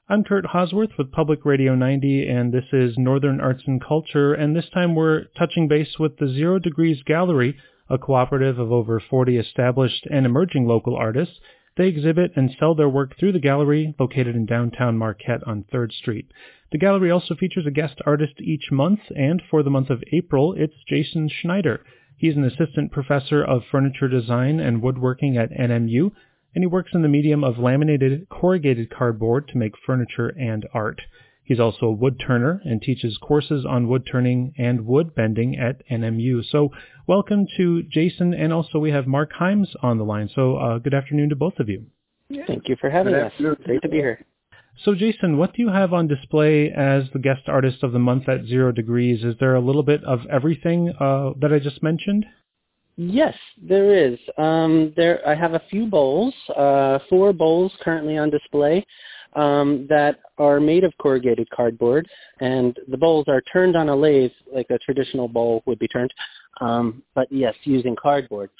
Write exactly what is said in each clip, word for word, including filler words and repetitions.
I'm Kurt Hosworth with Public Radio ninety, and this is Northern Arts and Culture, and this time we're touching base with the Zero Degrees Gallery, a cooperative of over forty established and emerging local artists. They exhibit and sell their work through the gallery, located in downtown Marquette on third Street. The gallery also features a guest artist each month, and for the month of April, it's Jason Schneider. He's an assistant professor of furniture design and woodworking at N M U, and he works in the medium of laminated corrugated cardboard to make furniture and art. He's also a wood turner and teaches courses on wood turning and wood bending at N M U. So welcome to Jason, and also we have Mark Himes on the line. So uh, good afternoon to both of you. Thank you for having us. Great to be here. So Jason, what do you have on display as the guest artist of the month at Zero Degrees? Is there a little bit of everything uh, that I just mentioned? Yes, there is. Um, there, I have a few bowls, uh, four bowls currently on display um, that are made of corrugated cardboard, and the bowls are turned on a lathe like a traditional bowl would be turned, um, but yes, using cardboard.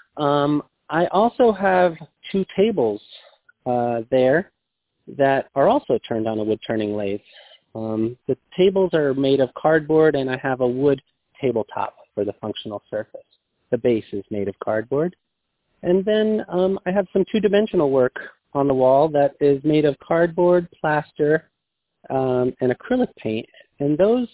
Um, I also have two tables uh, there that are also turned on a wood-turning lathe. Um, the tables are made of cardboard, and I have a wood tabletop for the functional surface. The base is made of cardboard. And then um, I have some two-dimensional work on the wall that is made of cardboard, plaster, um, and acrylic paint. And those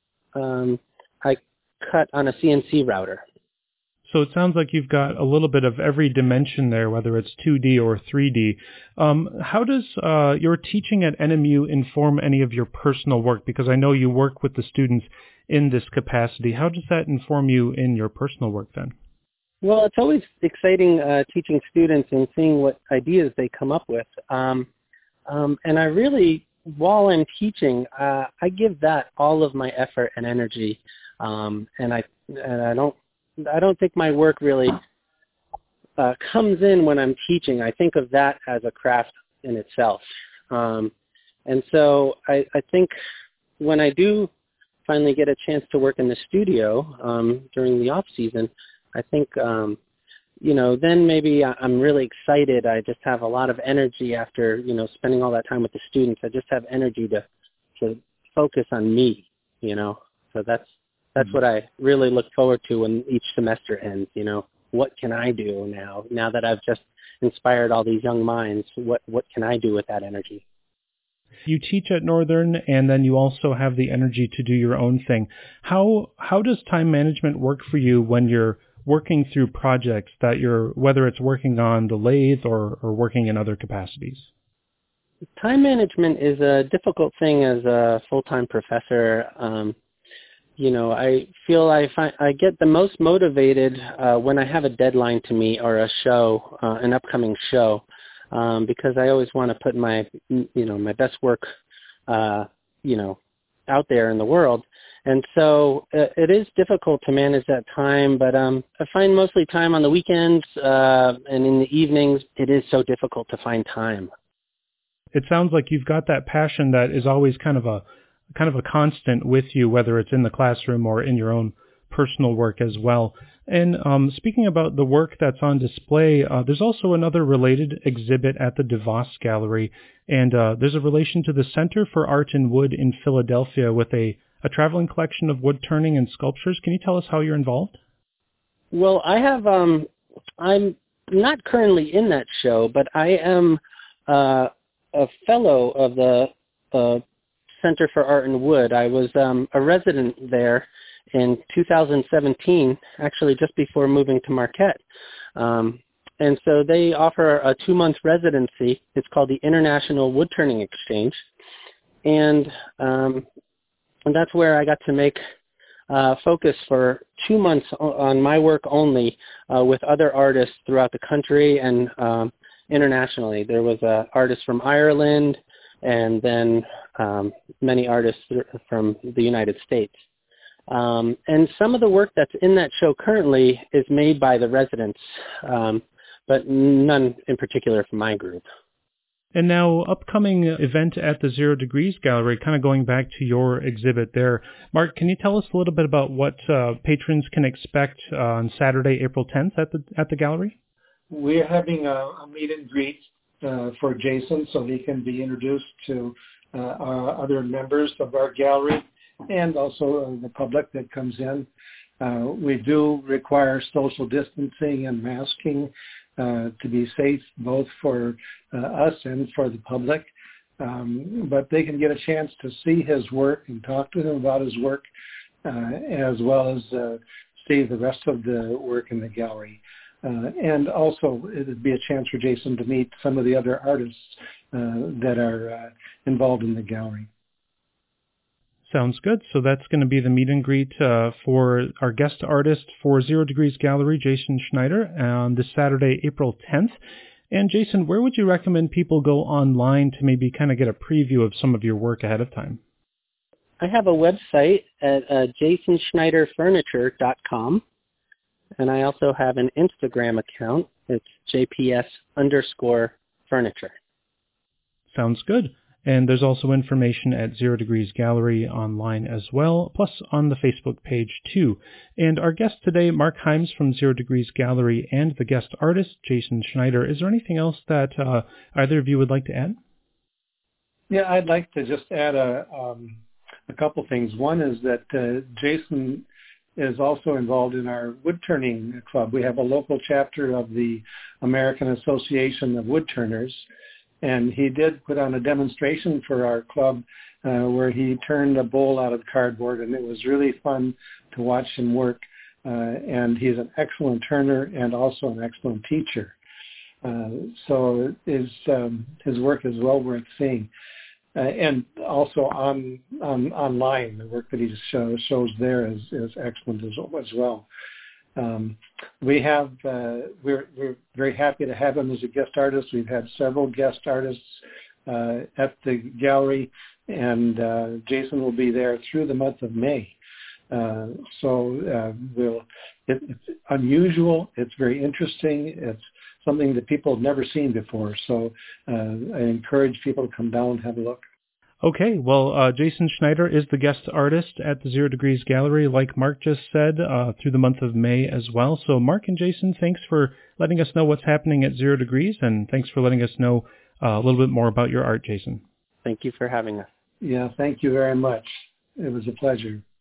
um, I cut on a C N C router. So it sounds like you've got a little bit of every dimension there, whether it's two D or three D. Um, how does uh, your teaching at N M U inform any of your personal work? Because I know you work with the students in this capacity. How does that inform you in your personal work then? Well, it's always exciting uh, teaching students and seeing what ideas they come up with. Um, um, and I really, while I'm teaching, uh, I give that all of my effort and energy. Um, and I and I don't I don't think my work really uh, comes in when I'm teaching. I think of that as a craft in itself. Um, and so I, I think when I do finally get a chance to work in the studio um, during the off season, I think, um, you know, then maybe I'm really excited. I just have a lot of energy after, you know, spending all that time with the students. I just have energy to, to focus on me, you know. So that's that's mm-hmm. what I really look forward to when each semester ends, you know. What can I do now, now that I've just inspired all these young minds? What what can I do with that energy? You teach at Northern, and then you also have the energy to do your own thing. How how does time management work for you when you're working through projects that you're, whether it's working on the lathe or, or working in other capacities? Time management is a difficult thing as a full-time professor. Um, you know, I feel I find I get the most motivated uh, when I have a deadline to meet or a show, uh, an upcoming show. Um, because I always want to put my, you know, my best work, uh, you know, out there in the world. And so uh, it is difficult to manage that time, but um, I find mostly time on the weekends uh, and in the evenings. It is so difficult to find time. It sounds like you've got that passion that is always kind of a kind of a constant with you, whether it's in the classroom or in your own personal work as well. And um, speaking about the work that's on display, uh, there's also another related exhibit at the DeVos Gallery, and uh, there's a relation to the Center for Art in Wood in Philadelphia with a, a traveling collection of wood turning and sculptures. Can you tell us how you're involved? Well, I have, um, I'm not currently in that show, but I am uh, a fellow of the uh, Center for Art in Wood. I was um, a resident there in two thousand seventeen, actually just before moving to Marquette. Um, and so they offer a two-month residency. It's called the International Wood Turning Exchange. And, um, and that's where I got to make uh, focus for two months on my work only uh, with other artists throughout the country and um, internationally. There was an artist from Ireland and then um, many artists from the United States. Um, and some of the work that's in that show currently is made by the residents, um, but none in particular from my group. And now, upcoming event at the Zero Degrees Gallery, kind of going back to your exhibit there. Mark, can you tell us a little bit about what uh, patrons can expect uh, on Saturday, April tenth at the at the gallery? We're having a, a meet and greet uh, for Jason so he can be introduced to uh, our other members of our gallery and also uh, the public that comes in. Uh, we do require social distancing and masking uh, to be safe both for uh, us and for the public. Um, but they can get a chance to see his work and talk to him about his work, uh, as well as uh, see the rest of the work in the gallery. Uh, and also, it would be a chance for Jason to meet some of the other artists uh, that are uh, involved in the gallery. Sounds good. So that's going to be the meet and greet uh, for our guest artist for Zero Degrees Gallery, Jason Schneider, on this Saturday, April tenth. And Jason, where would you recommend people go online to maybe kind of get a preview of some of your work ahead of time? I have a website at uh, jason schneider furniture dot com, and I also have an Instagram account. It's J P S underscore furniture. Sounds good. And there's also information at Zero Degrees Gallery online as well, plus on the Facebook page too. And our guest today, Mark Hymes from Zero Degrees Gallery, and the guest artist, Jason Schneider. Is there anything else that uh, either of you would like to add? Yeah, I'd like to just add a, um, a couple things. One is that uh, Jason is also involved in our wood turning club. We have a local chapter of the American Association of Wood Turners. And he did put on a demonstration for our club uh, where he turned a bowl out of cardboard, and it was really fun to watch him work. Uh, and he's an excellent turner and also an excellent teacher. Uh, so his um, his work is well worth seeing. Uh, and also on, on online, the work that he show, shows there is, is excellent as, as well. Um, we have, uh, we're, we're very happy to have him as a guest artist. We've had several guest artists uh, at the gallery, and uh, Jason will be there through the month of May. Uh, so uh, we'll, it, it's unusual. It's very interesting. It's something that people have never seen before. So uh, I encourage people to come down and have a look. Okay, well, uh, Jason Schneider is the guest artist at the Zero Degrees Gallery, like Mark just said, uh, through the month of May as well. So Mark and Jason, thanks for letting us know what's happening at Zero Degrees, and thanks for letting us know uh, a little bit more about your art, Jason. Thank you for having us. Yeah, thank you very much. It was a pleasure.